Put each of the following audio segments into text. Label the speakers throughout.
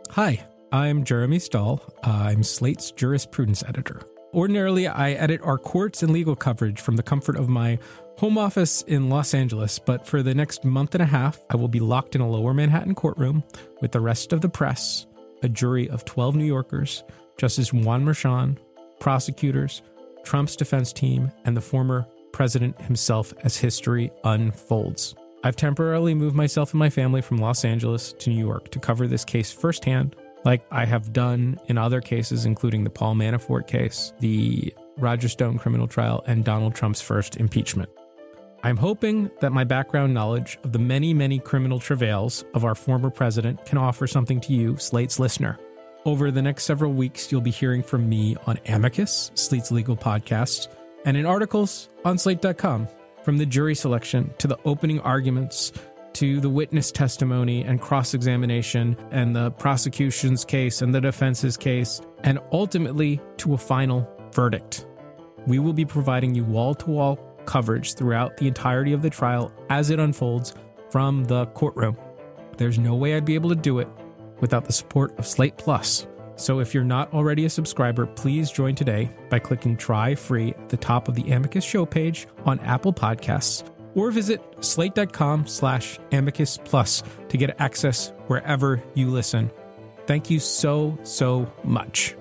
Speaker 1: Hi, I'm Jeremy Stahl. I'm Slate's jurisprudence editor. Ordinarily, I edit our courts and legal coverage from the comfort of my home office in Los Angeles, but for the next month and a half, I will be locked in a lower Manhattan courtroom with the rest of the press, a jury of 12 New Yorkers, Justice Juan Merchan, prosecutors, Trump's defense team, and the former president himself as history unfolds. I've temporarily moved myself and my family from Los Angeles to New York to cover this case firsthand, like I have done in other cases, including the Paul Manafort case, the Roger Stone criminal trial, and Donald Trump's first impeachment. I'm hoping that my background knowledge of the many, many criminal travails of our former president can offer something to you, Slate's listener. Over the next several weeks, you'll be hearing from me on Amicus, Slate's legal podcast, and in articles on Slate.com. From the jury selection to the opening arguments to the witness testimony and cross-examination and the prosecution's case and the defense's case, and ultimately to a final verdict. We will be providing you wall-to-wall coverage throughout the entirety of the trial as it unfolds from the courtroom. There's no way I'd be able to do it without the support of Slate Plus. So if you're not already a subscriber, please join today by clicking Try Free at the top of the Amicus show page on Apple Podcasts, or visit slate.com/Amicus Plus to get access wherever you listen. Thank you so, so much.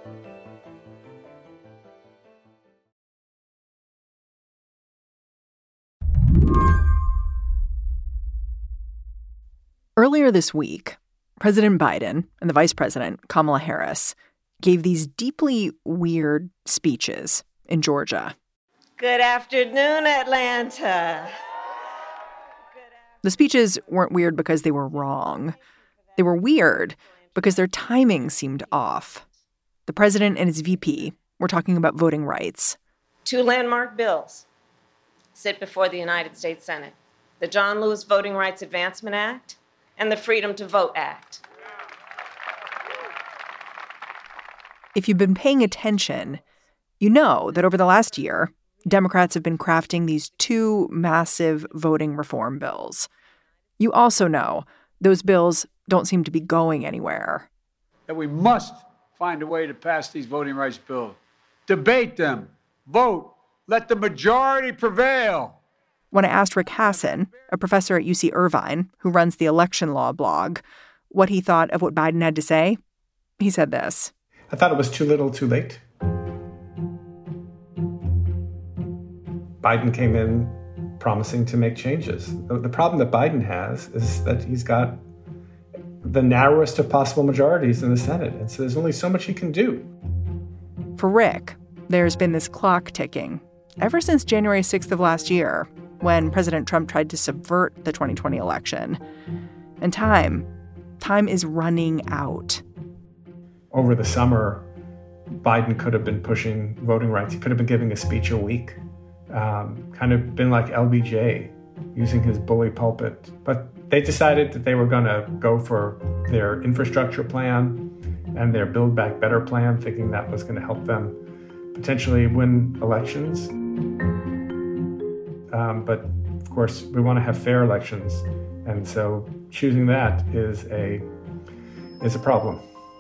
Speaker 2: Earlier this week, President Biden and the Vice President, Kamala Harris, gave these deeply weird speeches in Georgia.
Speaker 3: Good afternoon, Atlanta.
Speaker 2: The speeches weren't weird because they were wrong. They were weird because their timing seemed off. The president and his VP were talking about voting rights.
Speaker 3: Two landmark bills sit before the United States Senate: the John Lewis Voting Rights Advancement Act and the Freedom to Vote Act.
Speaker 2: If you've been paying attention, you know that over the last year, Democrats have been crafting these two massive voting reform bills. You also know those bills don't seem to be going anywhere.
Speaker 4: That we must find a way to pass these voting rights bills. Debate them, vote, let the majority prevail.
Speaker 2: When I asked Rick Hasen, a professor at UC Irvine who runs the election law blog, what he thought of what Biden had to say, he said this.
Speaker 5: I thought it was too little, too late. Biden came in promising to make changes. The problem that Biden has is that he's got the narrowest of possible majorities in the Senate. And so there's only so much he can do.
Speaker 2: For Rick, there's been this clock ticking ever since January 6th of last year, when President Trump tried to subvert the 2020 election. And time is running out.
Speaker 5: Over the summer, Biden could have been pushing voting rights. He could have been giving a speech a week, kind of been like LBJ, using his bully pulpit. But they decided that they were going to go for their infrastructure plan and their Build Back Better plan, thinking that was going to help them potentially win elections. But of course, we want to have fair elections. And so choosing that is a problem.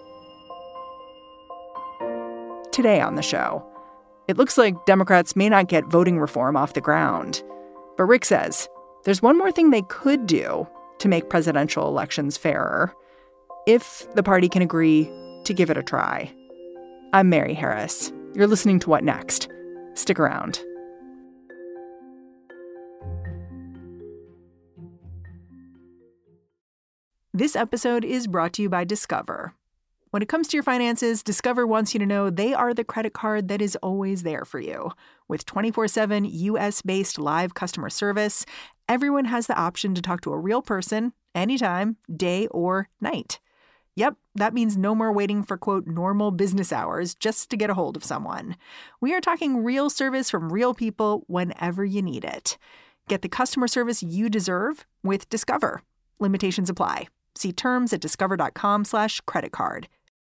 Speaker 2: Today on the show, it looks like Democrats may not get voting reform off the ground. But Rick says there's one more thing they could do to make presidential elections fairer, if the party can agree to give it a try. I'm Mary Harris. You're listening to What Next? Stick around. This episode is brought to you by Discover. When it comes to your finances, Discover wants you to know they are the credit card that is always there for you. With 24/7 U.S.-based live customer service, everyone has the option to talk to a real person anytime, day or night. Yep, that means no more waiting for, quote, normal business hours just to get a hold of someone. We are talking real service from real people whenever you need it. Get the customer service you deserve with Discover. Limitations apply. See terms at discover.com/creditcard.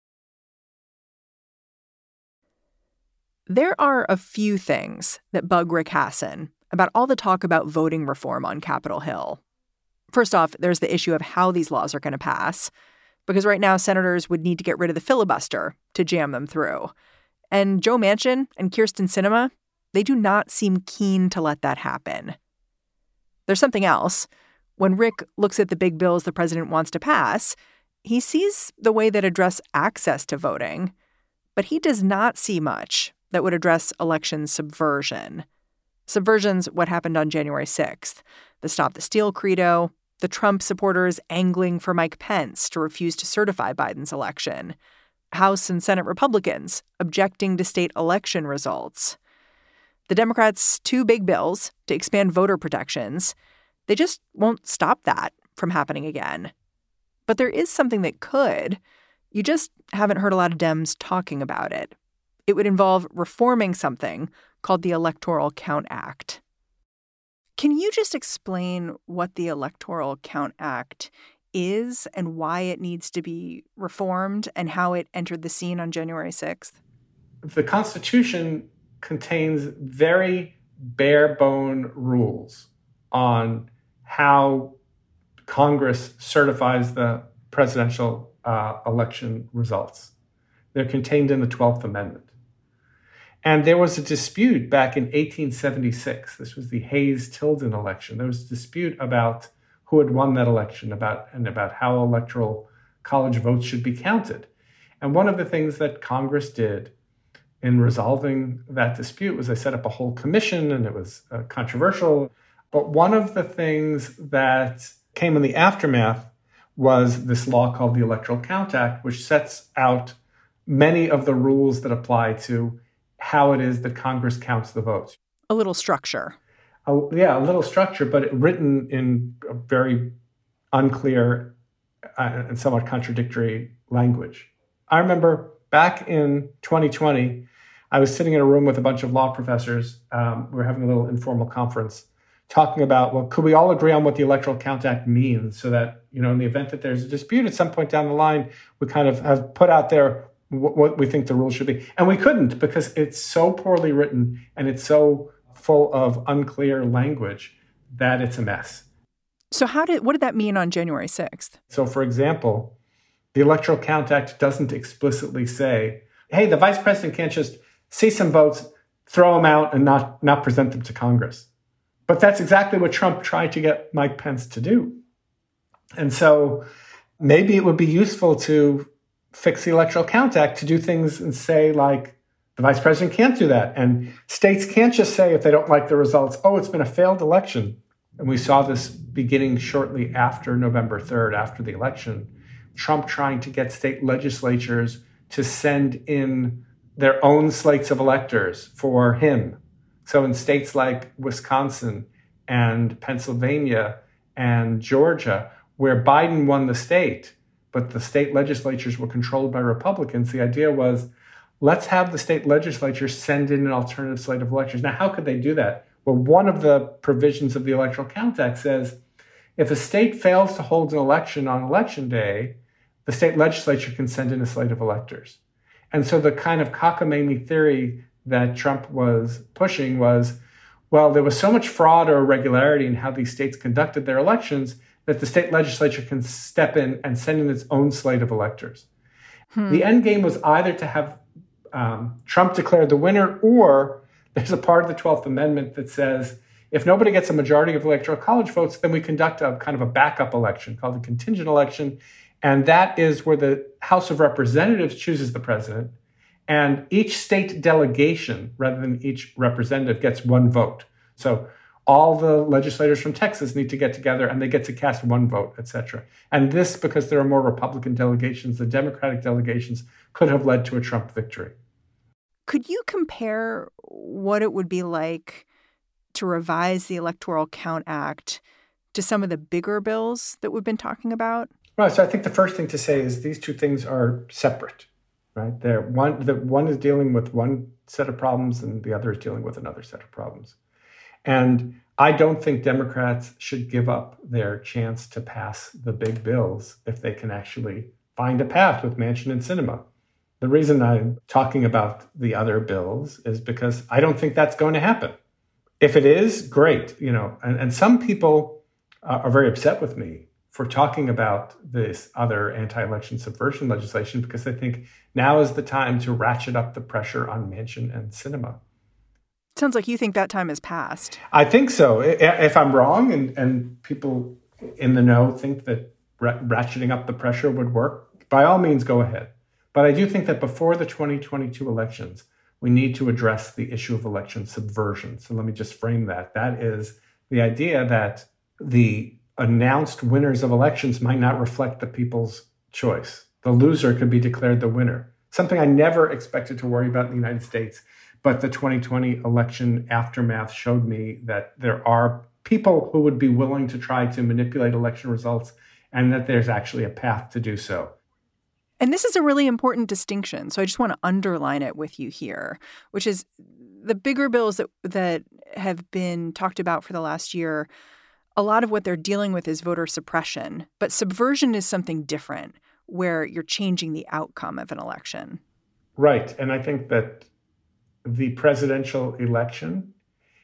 Speaker 2: There are a few things that bug Rick Hasen about all the talk about voting reform on Capitol Hill. First off, there's the issue of how these laws are going to pass. because right now senators would need to get rid of the filibuster to jam them through. And Joe Manchin and Kyrsten Sinema, they do not seem keen to let that happen. There's something else. When Rick looks at the big bills the president wants to pass, he sees the way that address access to voting, but he does not see much that would address election subversion. Subversion's what happened on January 6th, the Stop the Steal credo, the Trump supporters angling for Mike Pence to refuse to certify Biden's election, House and Senate Republicans objecting to state election results. The Democrats' two big bills to expand voter protections, they just won't stop that from happening again. But there is something that could. You just haven't heard a lot of Dems talking about it. It would involve reforming something called the Electoral Count Act. Can you just explain what the Electoral Count Act is and why it needs to be reformed and how it entered the scene on January 6th?
Speaker 5: The Constitution contains very bare-bone rules on how Congress certifies the presidential election results. They're contained in the 12th Amendment. And there was a dispute back in 1876. This was the Hayes-Tilden election. There was a dispute about who had won that election, about how electoral college votes should be counted. And one of the things that Congress did in resolving that dispute was they set up a whole commission, and it was controversial. But one of the things that came in the aftermath was this law called the Electoral Count Act, which sets out many of the rules that apply to how it is that Congress counts the votes.
Speaker 2: A little structure.
Speaker 5: A little structure, but written in a very unclear and somewhat contradictory language. I remember back in 2020, I was sitting in a room with a bunch of law professors. We were having a little informal conference talking about, well, could we all agree on what the Electoral Count Act means so that, in the event that there's a dispute at some point down the line, we kind of have put out there what we think the rules should be. And we couldn't, because it's so poorly written and it's so full of unclear language that it's a mess.
Speaker 2: So what did that mean on January 6th?
Speaker 5: So, for example, the Electoral Count Act doesn't explicitly say, hey, the vice president can't just see some votes, throw them out, and not present them to Congress. But that's exactly what Trump tried to get Mike Pence to do. And so maybe it would be useful to fix the Electoral Count Act to do things and say, like, the vice president can't do that. And states can't just say, if they don't like the results, oh, it's been a failed election. And we saw this beginning shortly after November 3rd, after the election, Trump trying to get state legislatures to send in their own slates of electors for him. So in states like Wisconsin and Pennsylvania and Georgia, where Biden won the state, but the state legislatures were controlled by Republicans, the idea was, let's have the state legislature send in an alternative slate of electors. Now, how could they do that? Well, one of the provisions of the Electoral Count Act says, if a state fails to hold an election on election day, the state legislature can send in a slate of electors. And so the kind of cockamamie theory that Trump was pushing was, well, there was so much fraud or irregularity in how these states conducted their elections that the state legislature can step in and send in its own slate of electors. The end game was either to have Trump declare the winner, or there's a part of the 12th Amendment that says, if nobody gets a majority of the electoral college votes, then we conduct a kind of a backup election called a contingent election. And that is where the House of Representatives chooses the president. And each state delegation, rather than each representative, gets one vote. So all the legislators from Texas need to get together and they get to cast one vote, et cetera. And this, because there are more Republican delegations, the Democratic delegations could have led to a Trump victory.
Speaker 2: Could you compare what it would be like to revise the Electoral Count Act to some of the bigger bills that we've been talking about?
Speaker 5: Right. So I think the first thing to say is these two things are separate, right? One is dealing with one set of problems and the other is dealing with another set of problems. And I don't think Democrats should give up their chance to pass the big bills if they can actually find a path with Manchin and Sinema. The reason I'm talking about the other bills is because I don't think that's going to happen. If it is, great, and some people are very upset with me for talking about this other anti-election subversion legislation, because I think now is the time to ratchet up the pressure on Manchin and Sinema.
Speaker 2: Sounds like you think that time has passed.
Speaker 5: I think so. If I'm wrong and people in the know think that ratcheting up the pressure would work, by all means, go ahead. But I do think that before the 2022 elections, we need to address the issue of election subversion. So let me just frame that. That is the idea that the announced winners of elections might not reflect the people's choice. The loser could be declared the winner. Something I never expected to worry about in the United States, but the 2020 election aftermath showed me that there are people who would be willing to try to manipulate election results, and that there's actually a path to do so.
Speaker 2: And this is a really important distinction. So I just want to underline it with you here, which is the bigger bills that have been talked about for the last year. A lot of what they're dealing with is voter suppression, but subversion is something different, where you're changing the outcome of an election.
Speaker 5: Right. And I think that the presidential election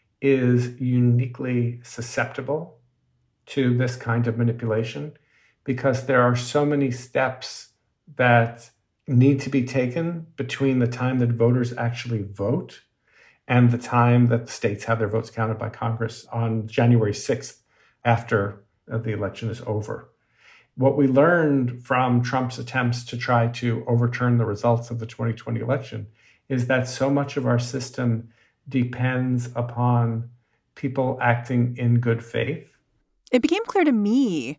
Speaker 5: is uniquely susceptible to this kind of manipulation because there are so many steps that need to be taken between the time that voters actually vote and the time that the states have their votes counted by Congress on January 6th after the election is over. What we learned from Trump's attempts to try to overturn the results of the 2020 election is that so much of our system depends upon people acting in good faith.
Speaker 2: It became clear to me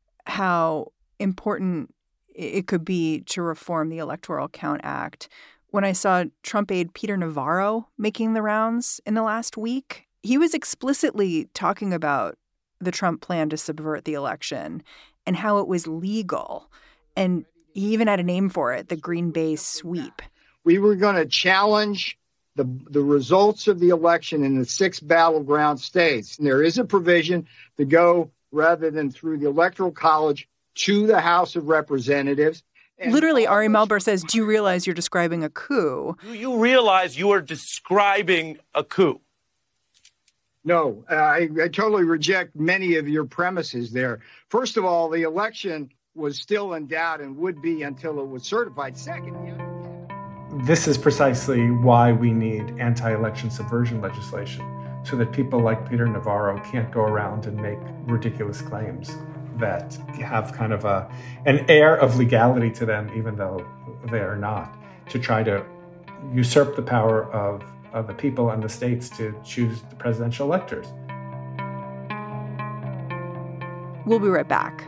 Speaker 2: how important it could be to reform the Electoral Count Act when I saw Trump aide Peter Navarro making the rounds in the last week. He was explicitly talking about the Trump plan to subvert the election and how it was legal. And he even had a name for it, the Green Bay Sweep.
Speaker 6: We were going to challenge the results of the election in the 6 battleground states. And there is a provision to go, rather than through the Electoral College, to the House of Representatives. And
Speaker 2: literally, Ari Melber says, do you realize you're describing a coup?
Speaker 7: Do you realize you are describing a coup?
Speaker 6: No, I totally reject many of your premises there. First of all, the election was still in doubt and would be until it was certified. Second,
Speaker 5: this is precisely why we need anti-election subversion legislation, so that people like Peter Navarro can't go around and make ridiculous claims that have kind of an air of legality to them, even though they are not, to try to usurp the power of the people and the states to choose the presidential electors.
Speaker 2: We'll be right back.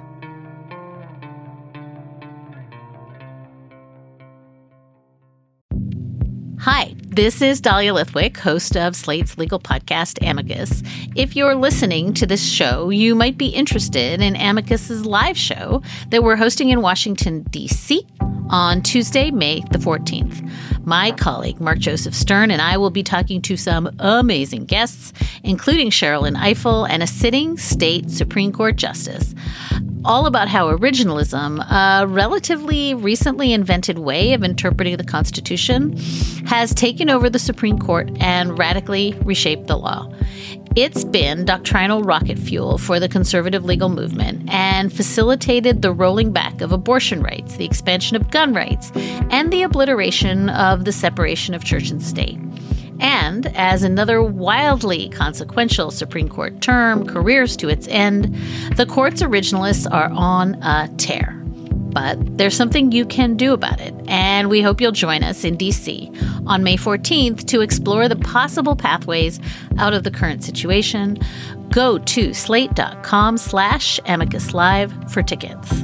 Speaker 8: Hi, this is Dahlia Lithwick, host of Slate's legal podcast, Amicus. If you're listening to this show, you might be interested in Amicus's live show that we're hosting in Washington, D.C. on Tuesday, May the 14th. My colleague, Mark Joseph Stern, and I will be talking to some amazing guests, including Sherrilyn Ifill and a sitting state Supreme Court justice, all about how originalism, a relatively recently invented way of interpreting the Constitution, has taken over the Supreme Court and radically reshaped the law. It's been doctrinal rocket fuel for the conservative legal movement and facilitated the rolling back of abortion rights, the expansion of gun rights, and the obliteration of the separation of church and state. And as another wildly consequential Supreme Court term careers to its end, the court's originalists are on a tear. But there's something you can do about it, and we hope you'll join us in D.C. on May 14th to explore the possible pathways out of the current situation. Go to slate.com/Amicus Live for tickets.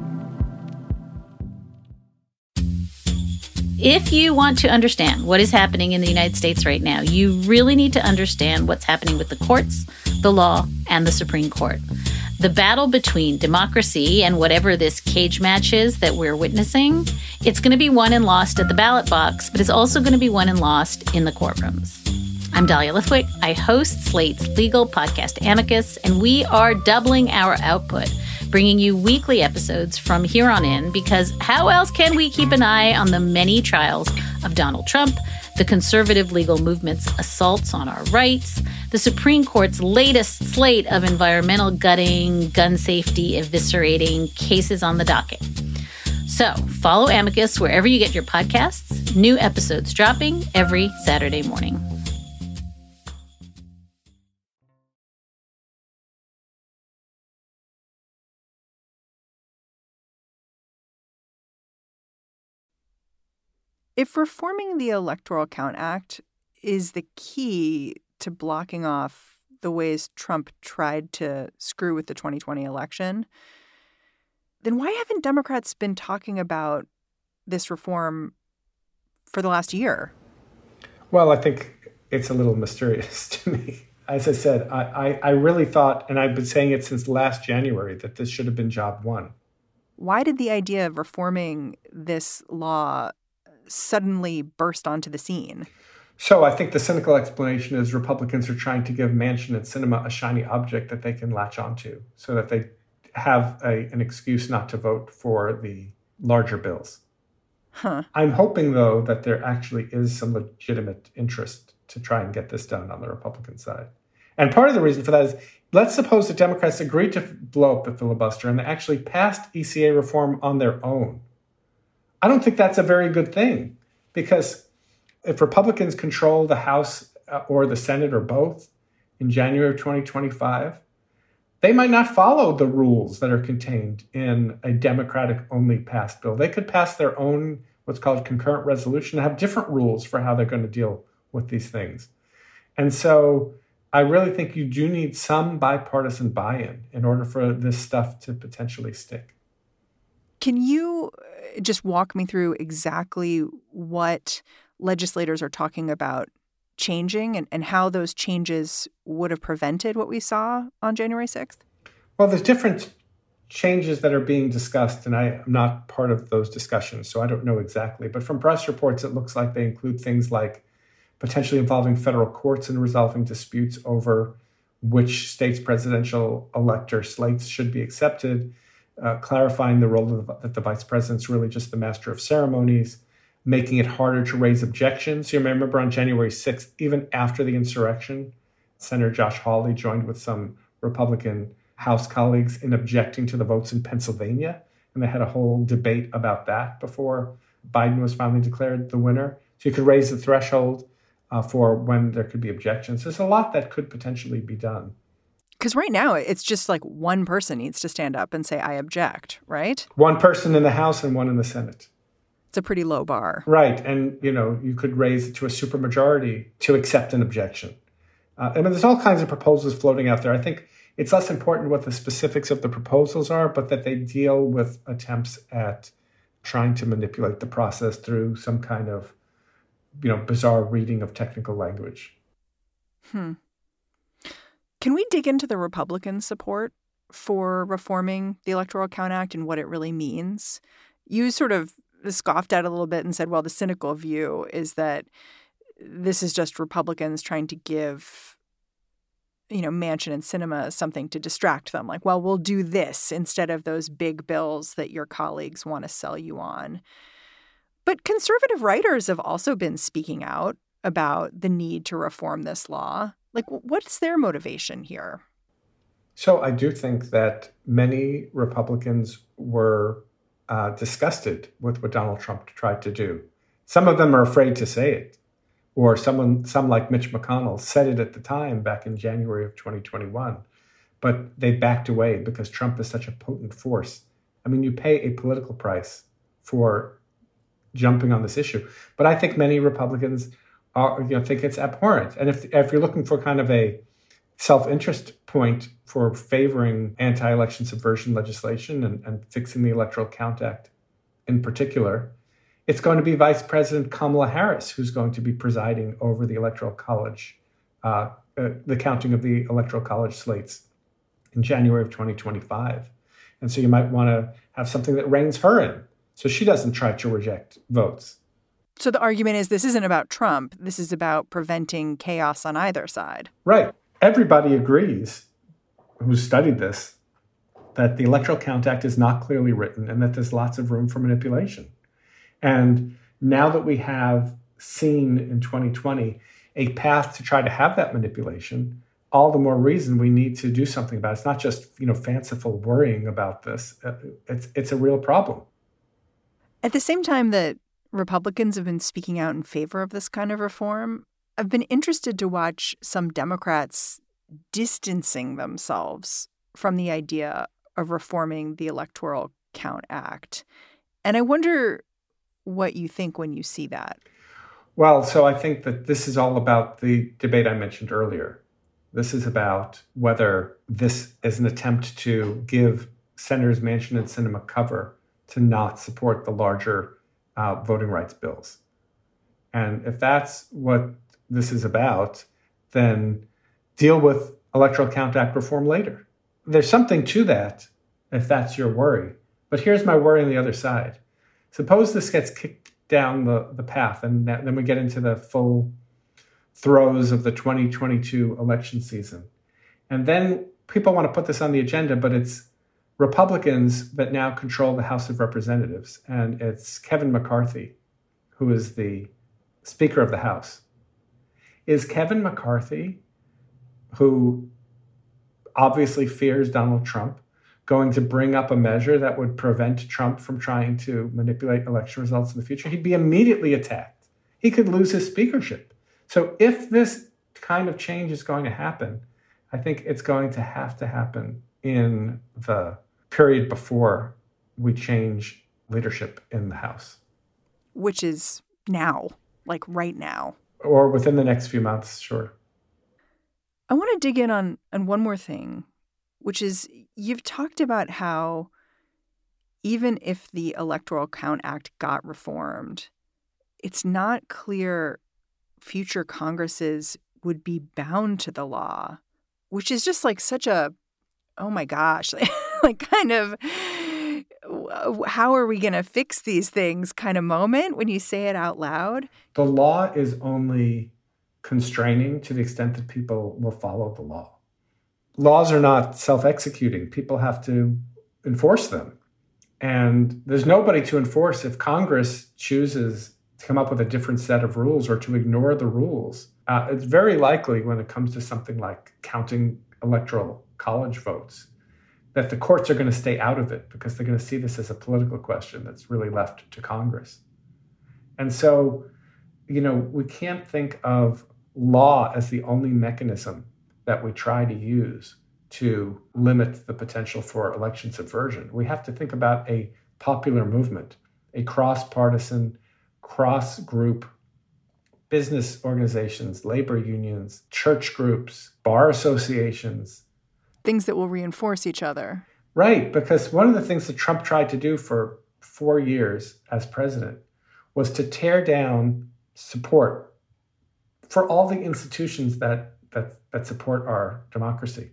Speaker 8: If you want to understand what is happening in the United States right now, you really need to understand what's happening with the courts, the law, and the Supreme Court. The battle between democracy and whatever this cage match is that we're witnessing, it's going to be won and lost at the ballot box, but it's also going to be won and lost in the courtrooms. I'm Dahlia Lithwick. I host Slate's legal podcast, Amicus, and we are doubling our output, bringing you weekly episodes from here on in, because how else can we keep an eye on the many trials of Donald Trump, the conservative legal movement's assaults on our rights, the Supreme Court's latest slate of environmental gutting, gun safety eviscerating cases on the docket. So follow Amicus wherever you get your podcasts. New episodes dropping every Saturday morning.
Speaker 2: If reforming the Electoral Count Act is the key to blocking off the ways Trump tried to screw with the 2020 election, then why haven't Democrats been talking about this reform for the last year?
Speaker 5: Well, I think it's a little mysterious to me. As I said, I really thought, and I've been saying it since last January, that this should have been job one.
Speaker 2: Why did the idea of reforming this law suddenly burst onto the scene?
Speaker 5: So I think the cynical explanation is Republicans are trying to give Manchin and Sinema a shiny object that they can latch onto so that they have an excuse not to vote for the larger bills. I'm hoping, though, that there actually is some legitimate interest to try and get this done on the Republican side. And part of the reason for that is, let's suppose the Democrats agreed to blow up the filibuster and they actually passed ECA reform on their own. I don't think that's a very good thing, because if Republicans control the House or the Senate or both in January of 2025, they might not follow the rules that are contained in a Democratic-only passed bill. They could pass their own, what's called concurrent resolution, and have different rules for how they're going to deal with these things. And so I really think you do need some bipartisan buy-in in order for this stuff to potentially stick.
Speaker 2: Can you just walk me through exactly what legislators are talking about changing and how those changes would have prevented what we saw on January 6th?
Speaker 5: Well, there's different changes that are being discussed, and I am not part of those discussions, so I don't know exactly. But from press reports, it looks like they include things like potentially involving federal courts in resolving disputes over which state's presidential elector slates should be accepted, clarifying the role that the vice president's really just the master of ceremonies, making it harder to raise objections. You remember on January 6th, even after the insurrection, Senator Josh Hawley joined with some Republican House colleagues in objecting to the votes in Pennsylvania. And they had a whole debate about that before Biden was finally declared the winner. So you could raise the threshold for when there could be objections. There's a lot that could potentially be done.
Speaker 2: Because right now, it's just like one person needs to stand up and say, I object, right? One
Speaker 5: person in the House and one in the Senate.
Speaker 2: It's a pretty low bar.
Speaker 5: Right. And, you could raise it to a supermajority to accept an objection. There's all kinds of proposals floating out there. I think it's less important what the specifics of the proposals are, but that they deal with attempts at trying to manipulate the process through some kind of, bizarre reading of technical language.
Speaker 2: Can we dig into the Republican support for reforming the Electoral Count Act and what it really means? You sort of scoffed at it a little bit and said, well, the cynical view is that this is just Republicans trying to give, Manchin and Sinema something to distract them. Like, well, we'll do this instead of those big bills that your colleagues want to sell you on. But conservative writers have also been speaking out about the need to reform this law. Like, what's their motivation here?
Speaker 5: So I do think that many Republicans were disgusted with what Donald Trump tried to do. Some of them are afraid to say it, or some like Mitch McConnell said it at the time back in January of 2021, but they backed away because Trump is such a potent force. I mean, you pay a political price for jumping on this issue, but I think many Republicans think it's abhorrent. And if you're looking for kind of a self-interest point for favoring anti-election subversion legislation and fixing the Electoral Count Act in particular, it's going to be Vice President Kamala Harris who's going to be presiding over the Electoral College, the counting of the Electoral College slates in January of 2025. And so you might want to have something that reins her in so she doesn't try to reject votes.
Speaker 2: So the argument is this isn't about Trump. This is about preventing chaos on either side.
Speaker 5: Right. Everybody agrees who's studied this that the Electoral Count Act is not clearly written and that there's lots of room for manipulation. And now that we have seen in 2020 a path to try to have that manipulation, all the more reason we need to do something about it. It's not just, fanciful worrying about this. It's a real problem.
Speaker 2: At the same time that Republicans have been speaking out in favor of this kind of reform, I've been interested to watch some Democrats distancing themselves from the idea of reforming the Electoral Count Act. And I wonder what you think when you see that.
Speaker 5: Well, so I think that this is all about the debate I mentioned earlier. This is about whether this is an attempt to give Senators Manchin and Sinema cover to not support the larger voting rights bills. And if that's what this is about, then deal with Electoral Count Act reform later. There's something to that, if that's your worry. But here's my worry on the other side. Suppose this gets kicked down the path, and then we get into the full throes of the 2022 election season. And then people want to put this on the agenda, but it's Republicans that now control the House of Representatives. And it's Kevin McCarthy, who is the Speaker of the House. Is Kevin McCarthy, who obviously fears Donald Trump, going to bring up a measure that would prevent Trump from trying to manipulate election results in the future? He'd be immediately attacked. He could lose his speakership. So if this kind of change is going to happen, I think it's going to happen in the period before we change leadership in the House.
Speaker 2: Which is now, like right now.
Speaker 5: Or within the next few months, sure.
Speaker 2: I want to dig in on one more thing, which is you've talked about how even if the Electoral Count Act got reformed, it's not clear future Congresses would be bound to the law, which is just like such a, oh my gosh, like kind of, how are we going to fix these things kind of moment when you say it out loud?
Speaker 5: The law is only constraining to the extent that people will follow the law. Laws are not self-executing. People have to enforce them. And there's nobody to enforce if Congress chooses to come up with a different set of rules or to ignore the rules. It's very likely when it comes to something like counting electoral college votes that the courts are going to stay out of it because they're going to see this as a political question that's really left to Congress. And so, we can't think of law as the only mechanism that we try to use to limit the potential for election subversion. We have to think about a popular movement, a cross-partisan, cross-group business organizations, labor unions, church groups, bar associations.
Speaker 2: Things that will reinforce each other.
Speaker 5: Right, because one of the things that Trump tried to do for 4 years as president was to tear down support for all the institutions that support our democracy.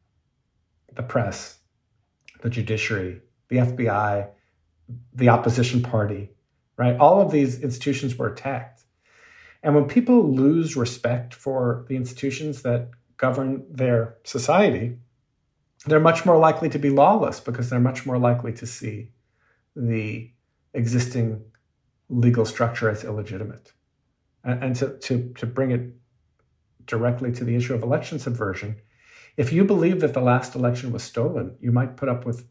Speaker 5: The press, the judiciary, the FBI, the opposition party, right? All of these institutions were attacked. And when people lose respect for the institutions that govern their society, they're much more likely to be lawless because they're much more likely to see the existing legal structure as illegitimate. And to bring it directly to the issue of election subversion, if you believe that the last election was stolen, you might put up with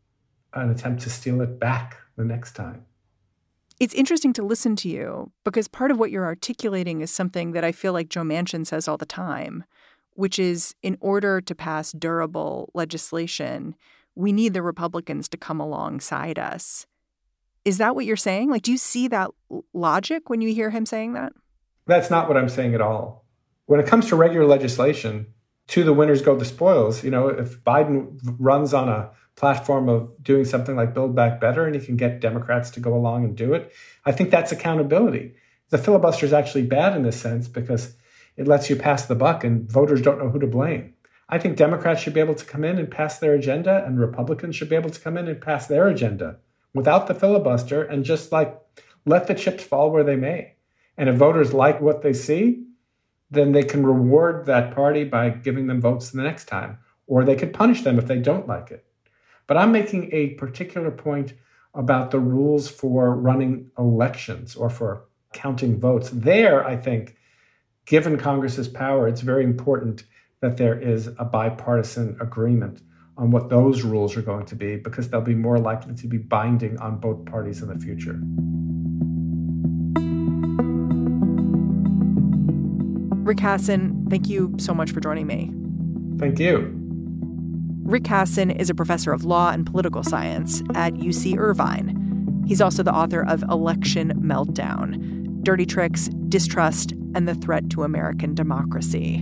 Speaker 5: an attempt to steal it back the next time.
Speaker 2: It's interesting to listen to you because part of what you're articulating is something that I feel like Joe Manchin says all the time, which is in order to pass durable legislation, we need the Republicans to come alongside us. Is that what you're saying? Like, do you see that logic when you hear him saying that?
Speaker 5: That's not what I'm saying at all. When it comes to regular legislation, to the winners go the spoils. If Biden runs on a platform of doing something like Build Back Better and he can get Democrats to go along and do it, I think that's accountability. The filibuster is actually bad in this sense because it lets you pass the buck and voters don't know who to blame. I think Democrats should be able to come in and pass their agenda and Republicans should be able to come in and pass their agenda without the filibuster and just let the chips fall where they may. And if voters like what they see, then they can reward that party by giving them votes the next time, or they could punish them if they don't like it. But I'm making a particular point about the rules for running elections or for counting votes. There, I think, given Congress's power, it's very important that there is a bipartisan agreement on what those rules are going to be, because they'll be more likely to be binding on both parties in the future.
Speaker 2: Rick Hasen, thank you so much for joining me.
Speaker 5: Thank you.
Speaker 2: Rick Hasen is a professor of law and political science at UC Irvine. He's also the author of Election Meltdown: Dirty Tricks, Distrust, and the Threat to American Democracy.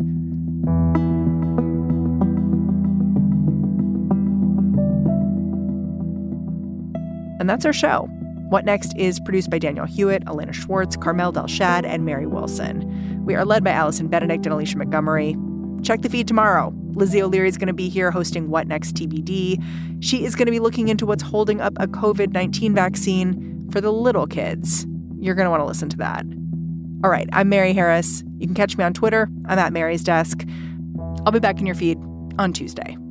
Speaker 2: And that's our show. What Next is produced by Daniel Hewitt, Elena Schwartz, Carmel Delshad, and Mary Wilson. We are led by Allison Benedict and Alicia Montgomery. Check the feed tomorrow. Lizzie O'Leary is going to be here hosting What Next TBD. She is going to be looking into what's holding up a COVID-19 vaccine for the little kids. You're going to want to listen to that. All right, I'm Mary Harris. You can catch me on Twitter. I'm at Mary's Desk. I'll be back in your feed on Tuesday.